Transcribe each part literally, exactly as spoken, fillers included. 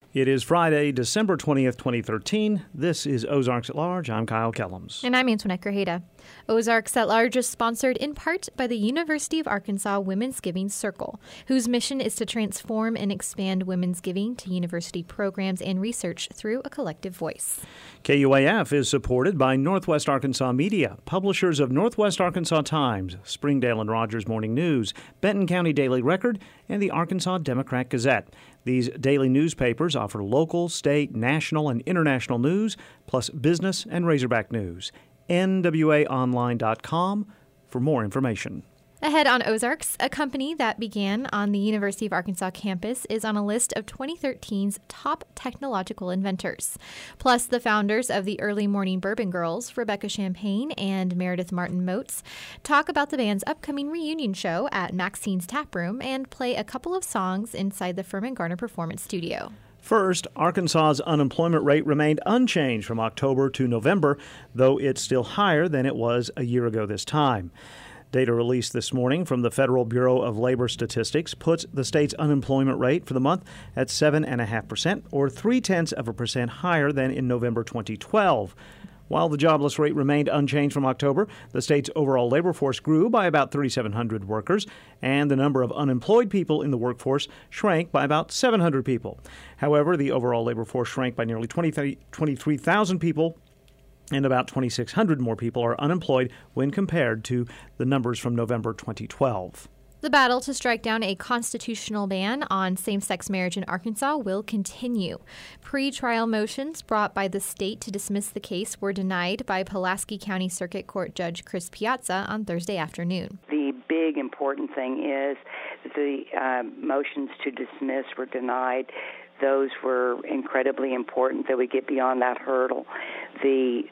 It is Friday, December twentieth, twenty thirteen. This is Ozarks at Large. I'm Kyle Kellums. And I'm Antoinette Grajeda. Ozarks at Large is sponsored in part by the University of Arkansas Women's Giving Circle, whose mission is to transform and expand women's giving to university programs and research through a collective voice. K U A F is supported by Northwest Arkansas Media, publishers of Northwest Arkansas Times, Springdale and Rogers Morning News, Benton County Daily Record, and the Arkansas Democrat Gazette. These daily newspapers offer local, state, national, and international news, plus business and Razorback news. N W A online dot com for more information. Ahead on Ozarks, a company that began on the University of Arkansas campus is on a list of twenty thirteen's top technological inventors. Plus, the founders of the Early Morning Bourbon Girls, Rebecca Champagne and Meredith Martin Moats, talk about the band's upcoming reunion show at Maxine's Tap Room and play a couple of songs inside the Furman Garner Performance Studio. First, Arkansas's unemployment rate remained unchanged from October to November, though it's still higher than it was a year ago this time. Data released this morning from the Federal Bureau of Labor Statistics puts the state's unemployment rate for the month at seven point five percent, or three-tenths of a percent higher than in November twenty twelve. While the jobless rate remained unchanged from October, the state's overall labor force grew by about three thousand seven hundred workers, and the number of unemployed people in the workforce shrank by about seven hundred people. However, the overall labor force shrank by nearly twenty-three thousand people, and about twenty-six hundred more people are unemployed when compared to the numbers from November twenty twelve. The battle to strike down a constitutional ban on same-sex marriage in Arkansas will continue. Pre-trial motions brought by the state to dismiss the case were denied by Pulaski County Circuit Court Judge Chris Piazza on Thursday afternoon. The big important thing is that the uh, motions to dismiss were denied. Those were incredibly important that we get beyond that hurdle. The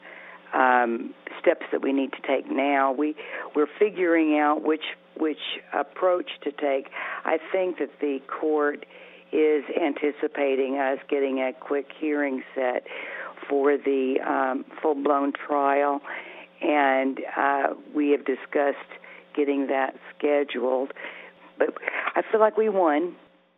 um, steps that we need to take now, we, we're figuring out which which approach to take. I think that the court is anticipating us getting a quick hearing set for the um, full-blown trial, and uh, we have discussed getting that scheduled. But I feel like we won.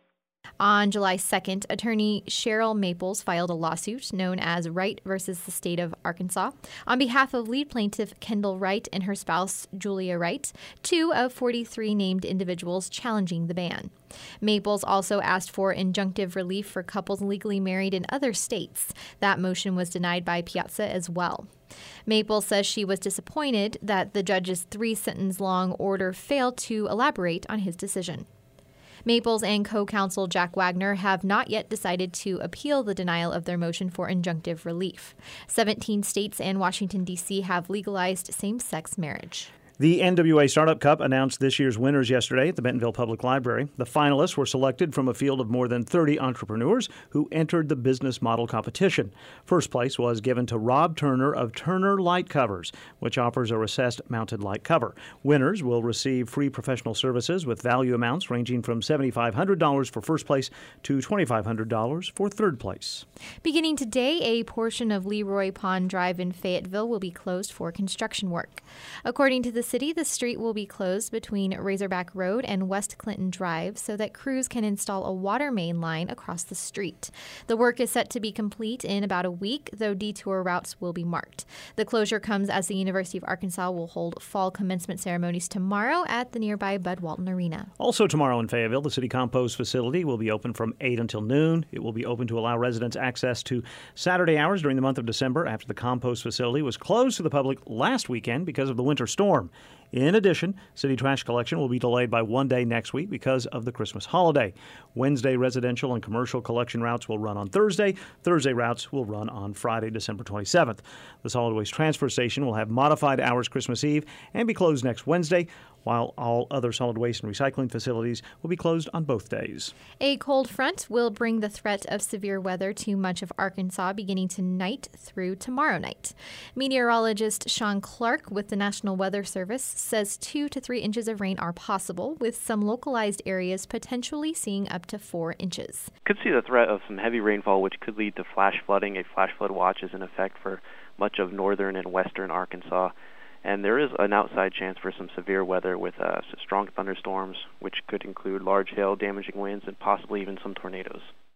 On July second, attorney Cheryl Maples filed a lawsuit known as Wright versus the State of Arkansas on behalf of lead plaintiff Kendall Wright and her spouse Julia Wright, two of forty-three named individuals challenging the ban. Maples also asked for injunctive relief for couples legally married in other states. That motion was denied by Piazza as well. Maples says she was disappointed that the judge's three-sentence-long order failed to elaborate on his decision. Maples and co-counsel Jack Wagner have not yet decided to appeal the denial of their motion for injunctive relief. seventeen states and Washington, D C have legalized same-sex marriage. The N W A Startup Cup announced this year's winners yesterday at the Bentonville Public Library. The finalists were selected from a field of more than thirty entrepreneurs who entered the business model competition. First place was given to Rob Turner of Turner Light Covers, which offers a recessed mounted light cover. Winners will receive free professional services with value amounts ranging from seven thousand five hundred dollars for first place to two thousand five hundred dollars for third place. Beginning today, a portion of Leroy Pond Drive in Fayetteville will be closed for construction work. According to the city, the street will be closed between Razorback Road and West Clinton Drive so that crews can install a water main line across the street. The work is set to be complete in about a week, though detour routes will be marked. The closure comes as the University of Arkansas will hold fall commencement ceremonies tomorrow at the nearby Bud Walton Arena. Also tomorrow in Fayetteville, the city compost facility will be open from eight until noon. It will be open to allow residents access to Saturday hours during the month of December after the compost facility was closed to the public last weekend because of the winter storm. In addition, city trash collection will be delayed by one day next week because of the Christmas holiday. Wednesday residential and commercial collection routes will run on Thursday. Thursday routes will run on Friday, December twenty-seventh. The solid waste transfer station will have modified hours Christmas Eve and be closed next Wednesday, while all other solid waste and recycling facilities will be closed on both days. A cold front will bring the threat of severe weather to much of Arkansas beginning tonight through tomorrow night. Meteorologist Sean Clark with the National Weather Service says two to three inches of rain are possible, with some localized areas potentially seeing up to four inches. Could see the threat of some heavy rainfall, which could lead to flash flooding. A flash flood watch is in effect for much of northern and western Arkansas. And there is an outside chance for some severe weather with uh, strong thunderstorms, which could include large hail, damaging winds, and possibly even some tornadoes.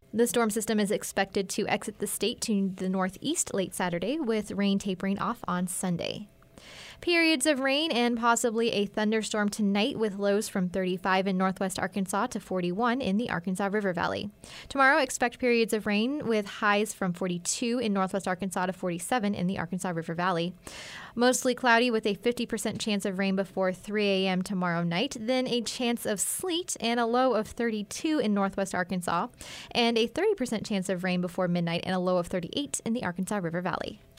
The storm system is expected to exit the state to the northeast late Saturday, with rain tapering off on Sunday. Periods of rain and possibly a thunderstorm tonight, with lows from thirty-five in northwest Arkansas to forty-one in the Arkansas River Valley. Tomorrow, expect periods of rain with highs from forty-two in northwest Arkansas to forty-seven in the Arkansas River Valley. Mostly cloudy with a fifty percent chance of rain before three a.m. tomorrow night, then a chance of sleet and a low of thirty-two in northwest Arkansas, and a thirty percent chance of rain before midnight and a low of thirty-eight in the Arkansas River Valley.